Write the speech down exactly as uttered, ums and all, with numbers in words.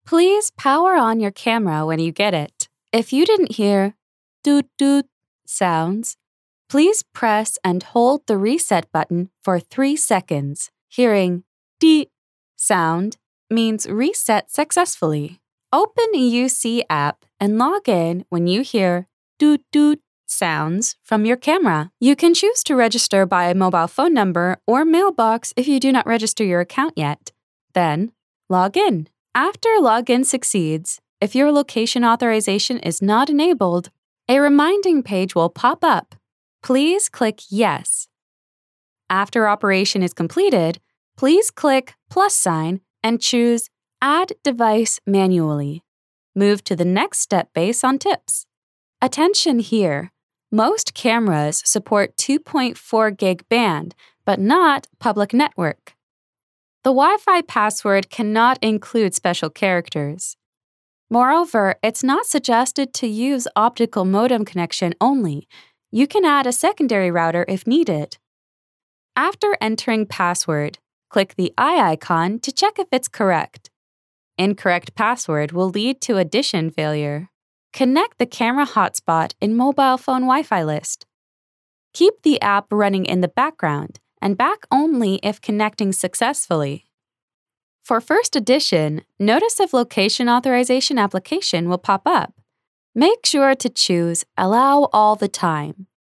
Please power on your camera when you get it. If you didn't hear doot doot sounds, please press and hold the reset button for three seconds. Hearing dee sound means reset successfully. Open a U C app and log in when you hear doot doot sounds from your camera. You can choose to register by mobile phone number or mailbox if you do not register your account yet. Then, log in. After login succeeds, if your location authorization is not enabled, a reminding page will pop up. Please click Yes. After operation is completed, please click plus sign and choose Add Device Manually. Move to the next step based on tips. Attention here. Most cameras support two point four gig band, but not public network. The Wi-Fi password cannot include special characters. Moreover, it's not suggested to use optical modem connection only. You can add a secondary router if needed. After entering password, click the eye icon to check if it's correct. Incorrect password will lead to addition failure. Connect the camera hotspot in mobile phone Wi-Fi list. Keep the app running in the background and back only if connecting successfully. For first edition, Notice of Location Authorization application will pop up. Make sure to choose Allow all the time.